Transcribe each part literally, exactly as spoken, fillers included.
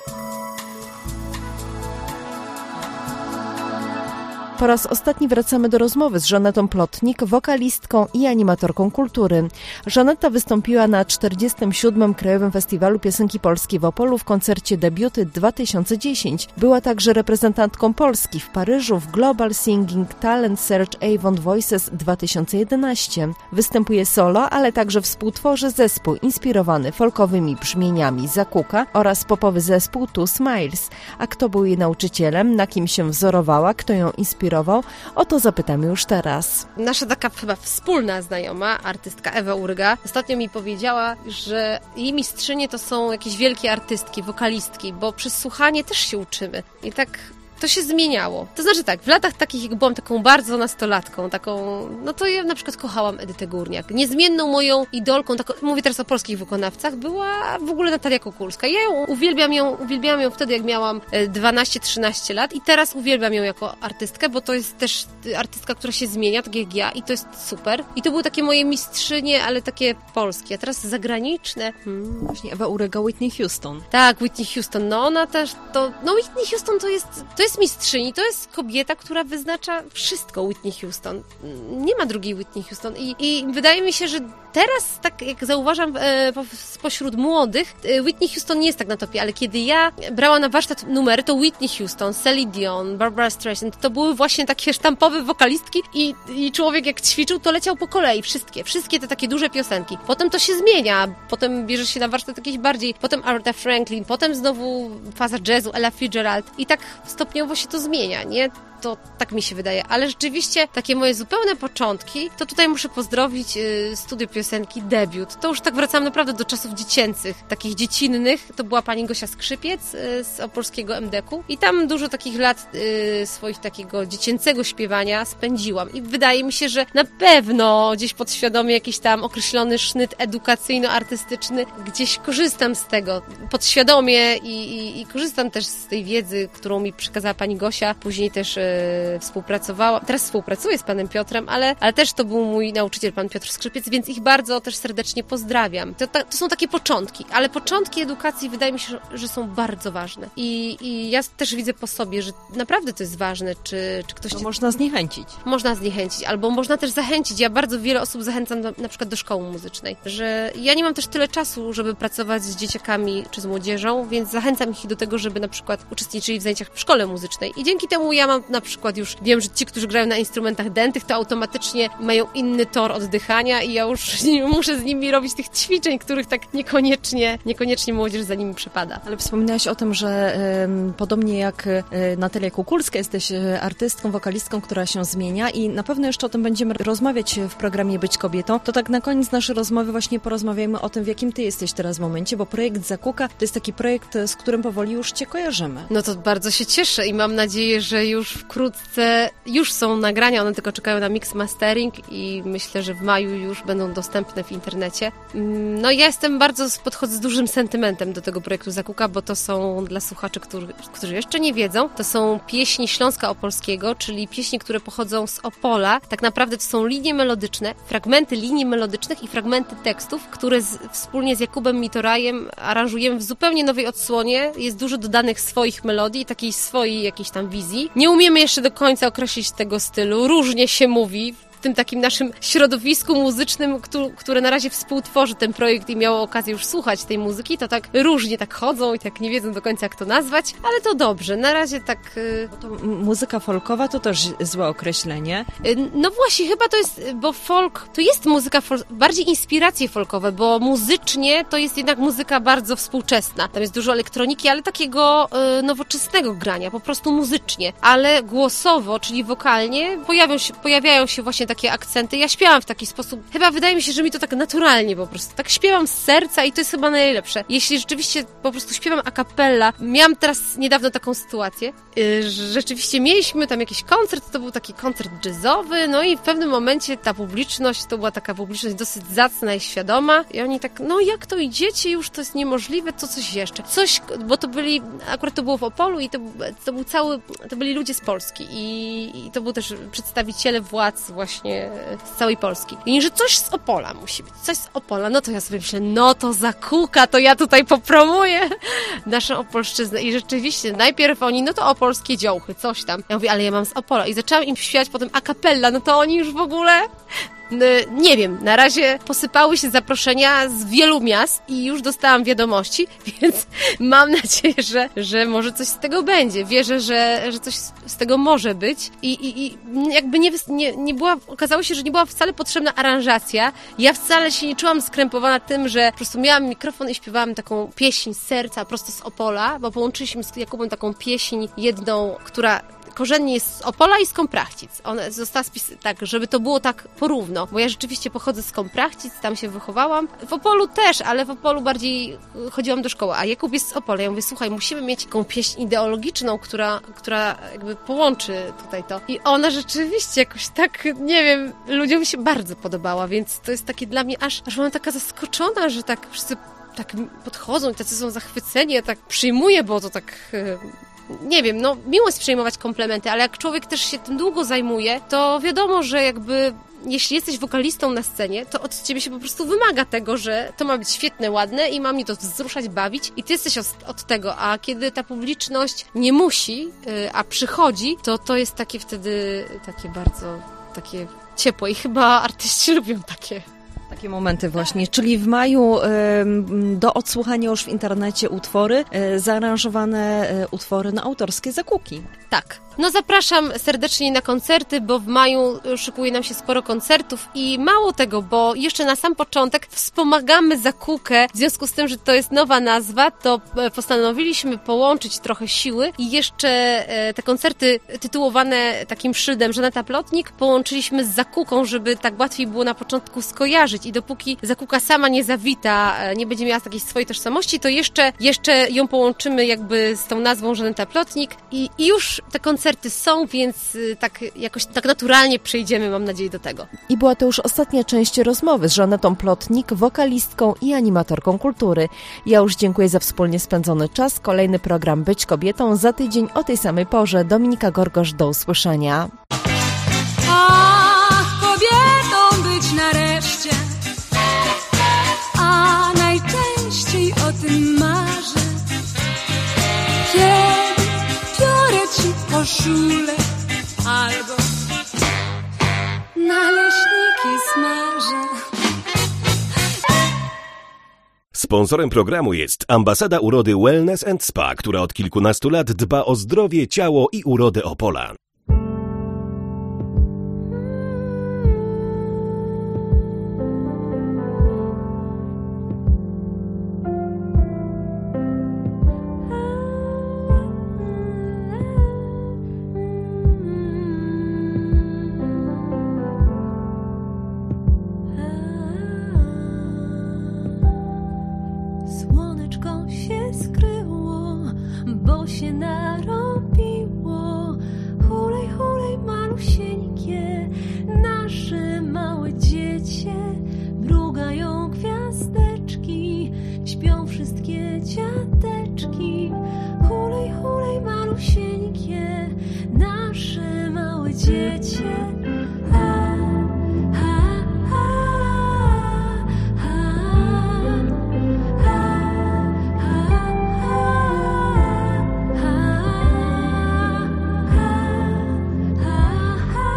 Po raz ostatni wracamy do rozmowy z Żanetą Plotnik, wokalistką i animatorką kultury. Żaneta wystąpiła na czterdziestym siódmym Krajowym Festiwalu Piosenki Polskiej w Opolu w koncercie Debiuty dwa tysiące dziesięć. Była także reprezentantką Polski w Paryżu w Global Singing Talent Search Avon Voices dwa tysiące jedenaście. Występuje solo, ale także współtworzy zespół inspirowany folkowymi brzmieniami Zakuka oraz popowy zespół Two Smiles. A kto był jej nauczycielem, na kim się wzorowała, kto ją inspirował? O to zapytamy już teraz. Nasza taka chyba wspólna znajoma, artystka Ewa Urga, ostatnio mi powiedziała, że jej mistrzynie to są jakieś wielkie artystki, wokalistki, bo przez słuchanie też się uczymy. I tak to się zmieniało. To znaczy tak, w latach takich, jak byłam taką bardzo nastolatką, taką, no to ja na przykład kochałam Edytę Górniak. Niezmienną moją idolką, taką, mówię teraz o polskich wykonawcach, była w ogóle Natalia Kukulska. Ja ją uwielbiam ją, uwielbiałam ją wtedy, jak miałam dwanaście trzynaście lat i teraz uwielbiam ją jako artystkę, bo to jest też artystka, która się zmienia, tak jak ja i to jest super. I to były takie moje mistrzynie, ale takie polskie, a teraz zagraniczne. Hmm. Właśnie Ewa Urga, Whitney Houston. Tak, Whitney Houston, no ona też, to, no Whitney Houston to jest, to jest mistrzyni, to jest kobieta, która wyznacza wszystko. Whitney Houston. Nie ma drugiej Whitney Houston i, i wydaje mi się, że teraz, tak jak zauważam e, spośród młodych, e, Whitney Houston nie jest tak na topie, ale kiedy ja brałam na warsztat numery, to Whitney Houston, Celine Dion, Barbara Streisand, to były właśnie takie sztampowe wokalistki i, i człowiek jak ćwiczył, to leciał po kolei. Wszystkie, wszystkie te takie duże piosenki. Potem to się zmienia, potem bierze się na warsztat jakieś bardziej, potem Aretha Franklin, potem znowu faza jazzu, Ella Fitzgerald i tak stopniowo się to zmienia, nie? To tak mi się wydaje, ale rzeczywiście takie moje zupełne początki, to tutaj muszę pozdrowić y, studio piosenki Debiut. To już tak wracam naprawdę do czasów dziecięcych, takich dziecinnych. To była pani Gosia Skrzypiec y, z opolskiego em de ku i tam dużo takich lat y, swoich takiego dziecięcego śpiewania spędziłam i wydaje mi się, że na pewno gdzieś podświadomie jakiś tam określony sznyt edukacyjno-artystyczny, gdzieś korzystam z tego podświadomie i, i, i korzystam też z tej wiedzy, którą mi przekazała pani Gosia. Później też y, współpracowałam, teraz współpracuję z panem Piotrem, ale, ale też to był mój nauczyciel, pan Piotr Skrzypiec, więc ich bardzo też serdecznie pozdrawiam. To, to, to są takie początki, ale początki edukacji wydaje mi się, że, że są bardzo ważne. I, I ja też widzę po sobie, że naprawdę to jest ważne, czy, czy ktoś... To cię... można zniechęcić. Można zniechęcić, albo można też zachęcić. Ja bardzo wiele osób zachęcam do, na przykład do szkoły muzycznej, że ja nie mam też tyle czasu, żeby pracować z dzieciakami czy z młodzieżą, więc zachęcam ich do tego, żeby na przykład uczestniczyli w zajęciach w szkole muzycznej. I dzięki temu ja mam na przykład już wiem, że ci, którzy grają na instrumentach dętych, to automatycznie mają inny tor oddychania i ja już nie muszę z nimi robić tych ćwiczeń, których tak niekoniecznie, niekoniecznie młodzież za nimi przypada. Ale wspominałaś o tym, że y, podobnie jak y, Natalia Kukulska, jesteś y, artystką, wokalistką, która się zmienia i na pewno jeszcze o tym będziemy rozmawiać w programie Być Kobietą. To tak na koniec naszej rozmowy właśnie porozmawiajmy o tym, w jakim ty jesteś teraz w momencie, bo projekt Zakuka to jest taki projekt, z którym powoli już cię kojarzymy. No to bardzo się cieszę i mam nadzieję, że już wkrótce już są nagrania, one tylko czekają na mix mastering i myślę, że w maju już będą dostępne w internecie. No ja jestem bardzo, podchodzę z dużym sentymentem do tego projektu Zakuka, bo to są dla słuchaczy, którzy, którzy jeszcze nie wiedzą, to są pieśni Śląska Opolskiego, czyli pieśni, które pochodzą z Opola. Tak naprawdę to są linie melodyczne, fragmenty linii melodycznych i fragmenty tekstów, które z, wspólnie z Jakubem Mitorajem aranżujemy w zupełnie nowej odsłonie. Jest dużo dodanych swoich melodii, takiej swojej jakiejś tam wizji. Nie umiemy jeszcze do końca określić tego stylu, różnie się mówi w tym takim naszym środowisku muzycznym, które na razie współtworzy ten projekt i miało okazję już słuchać tej muzyki, to tak różnie tak chodzą i tak nie wiedzą do końca, jak to nazwać, ale to dobrze, na razie tak... Bo to muzyka folkowa to też złe określenie. No właśnie, chyba to jest, bo folk, to jest muzyka, folk, bardziej inspiracje folkowe, bo muzycznie to jest jednak muzyka bardzo współczesna. Tam jest dużo elektroniki, ale takiego y, nowoczesnego grania, po prostu muzycznie, ale głosowo, czyli wokalnie, pojawią się, pojawiają się właśnie takie akcenty. Ja śpiewam w taki sposób, chyba wydaje mi się, że mi to tak naturalnie po prostu. Tak śpiewam z serca i to jest chyba najlepsze. Jeśli rzeczywiście po prostu śpiewam a cappella, miałam teraz niedawno taką sytuację, yy, że rzeczywiście mieliśmy tam jakiś koncert, to był taki koncert jazzowy, no i w pewnym momencie ta publiczność, to była taka publiczność dosyć zacna i świadoma i oni tak, no jak to idziecie już, to jest niemożliwe, to coś jeszcze. Coś, bo to byli, akurat to było w Opolu i to, to był cały, to byli ludzie z Polski i, i to był też przedstawiciele władz właśnie właśnie z całej Polski. I że coś z Opola musi być, coś z Opola. No to ja sobie myślę, no to zakuka, to ja tutaj popromuję naszą Opolszczyznę. I rzeczywiście, najpierw oni, no to opolskie dziołchy, coś tam. Ja mówię, ale ja mam z Opola. I zaczęłam im śpiewać potem a cappella, no to oni już w ogóle... Nie wiem, na razie posypały się zaproszenia z wielu miast i już dostałam wiadomości, więc mam nadzieję, że, że może coś z tego będzie. Wierzę, że, że coś z tego może być i, i, i jakby nie, nie, nie była, okazało się, że nie była wcale potrzebna aranżacja. Ja wcale się nie czułam skrępowana tym, że po prostu miałam mikrofon i śpiewałam taką pieśń z serca, prosto z Opola, bo połączyliśmy z Jakubem taką pieśń jedną, która korzennie jest z Opola i z Komprachcic. Ona została spisana tak, żeby to było tak porówno, bo ja rzeczywiście pochodzę z Komprachcic, tam się wychowałam. W Opolu też, ale w Opolu bardziej chodziłam do szkoły, a Jakub jest z Opola. Ja mówię, słuchaj, musimy mieć taką pieśń ideologiczną, która, która jakby połączy tutaj to. I ona rzeczywiście jakoś tak, nie wiem, ludziom się bardzo podobała, więc to jest takie dla mnie aż, aż byłam taka zaskoczona, że tak wszyscy tak podchodzą i tacy są zachwyceni, ja tak przyjmuję, bo to tak... Nie wiem, no miło jest przyjmować komplementy, ale jak człowiek też się tym długo zajmuje, to wiadomo, że jakby jeśli jesteś wokalistą na scenie, to od ciebie się po prostu wymaga tego, że to ma być świetne, ładne i ma mnie to wzruszać, bawić i ty jesteś od, od tego, a kiedy ta publiczność nie musi, yy, a przychodzi, to to jest takie wtedy takie bardzo takie ciepłe i chyba artyści lubią takie... Takie momenty właśnie, czyli w maju y, do odsłuchania już w internecie utwory, y, zaaranżowane y, utwory na autorskie zakuki. Tak. No zapraszam serdecznie na koncerty, bo w maju szykuje nam się sporo koncertów i mało tego, bo jeszcze na sam początek wspomagamy Zakukę. W związku z tym, że to jest nowa nazwa, to postanowiliśmy połączyć trochę siły i jeszcze te koncerty tytułowane takim szyldem Żaneta Plotnik połączyliśmy z Zakuką, żeby tak łatwiej było na początku skojarzyć i dopóki Zakuka sama nie zawita, nie będzie miała takiej swojej tożsamości, to jeszcze, jeszcze ją połączymy jakby z tą nazwą Żaneta Plotnik i, i już te koncerty są, więc tak jakoś tak naturalnie przejdziemy, mam nadzieję, do tego. I była to już ostatnia część rozmowy z Żanetą Plotnik, wokalistką i animatorką kultury. Ja już dziękuję za wspólnie spędzony czas. Kolejny program Być Kobietą za tydzień o tej samej porze. Dominika Gorgosz, do usłyszenia. Ach, kobietą być nareszcie, a najczęściej o tym marzę. Kiedy biorę ci koszulę albo naleśniki smażę. Sponsorem programu jest Ambasada Urody Wellness and Spa, która od kilkunastu lat dba o zdrowie, ciało i urodę Opola. Słoneczko się skryło, bo się narobiło. Hulej, hulej, malusieńkie, nasze małe dziecię. Mrugają gwiazdeczki, śpią wszystkie dziadeczki. Hulej, hulej, malusieńkie, nasze małe dziecię. Ha, ha, ha.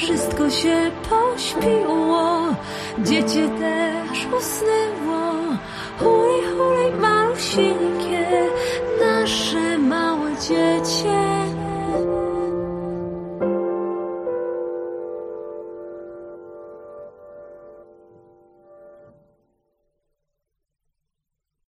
wszystko się pośpiło, dziecię też usnęło. Hulej, hulej, malusieńkie, nasze małe dziecię.